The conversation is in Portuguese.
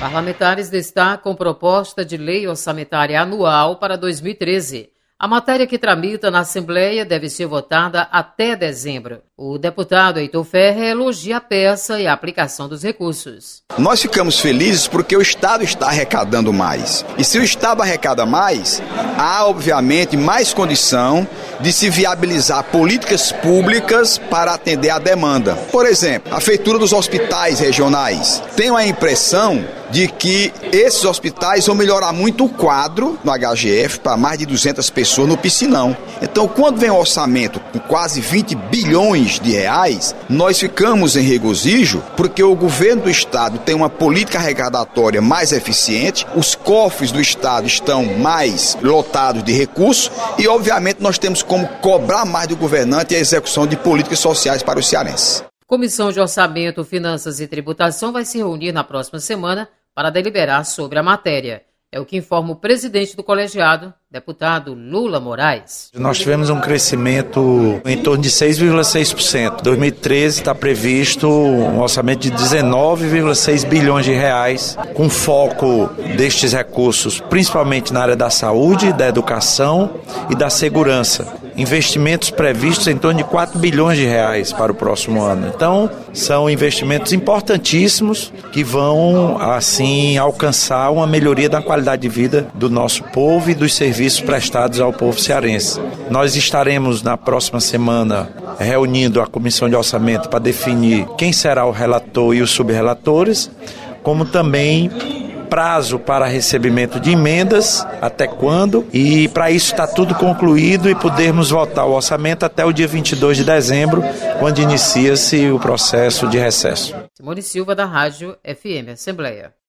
Parlamentares destacam proposta de lei orçamentária anual para 2013. A matéria que tramita na Assembleia deve ser votada até dezembro. O deputado Heitor Ferrer elogia a peça e a aplicação dos recursos. Nós ficamos felizes porque o Estado está arrecadando mais. E se o Estado arrecada mais, há obviamente mais condição de se viabilizar políticas públicas para atender à demanda. Por exemplo, a feitura dos hospitais regionais. Tenho a impressão de que esses hospitais vão melhorar muito o quadro no HGF para mais de 200 pessoas no Piscinão. Então, quando vem um orçamento com quase 20 bilhões de reais, nós ficamos em regozijo porque o governo do Estado tem uma política arrecadatória mais eficiente, os cofres do Estado estão mais lotados de recursos e, obviamente, nós temos como cobrar mais do governante a execução de políticas sociais para os cearenses. Comissão de Orçamento, Finanças e Tributação vai se reunir na próxima semana para deliberar sobre a matéria. É o que informa o presidente do colegiado, deputado Lula Moraes. Nós tivemos um crescimento em torno de 6,6%. 2013 está previsto um orçamento de 19,6 bilhões de reais, com foco destes recursos principalmente na área da saúde, da educação e da segurança. Investimentos previstos em torno de 4 bilhões de reais para o próximo ano. Então, são investimentos importantíssimos que vão, assim, alcançar uma melhoria da qualidade de vida do nosso povo e dos serviços prestados ao povo cearense. Nós estaremos na próxima semana reunindo a Comissão de Orçamento para definir quem será o relator e os subrelatores, como também prazo para recebimento de emendas, até quando, e para isso está tudo concluído e podermos votar o orçamento até o dia 22 de dezembro, quando inicia-se o processo de recesso. Simone Silva, da Rádio FM Assembleia.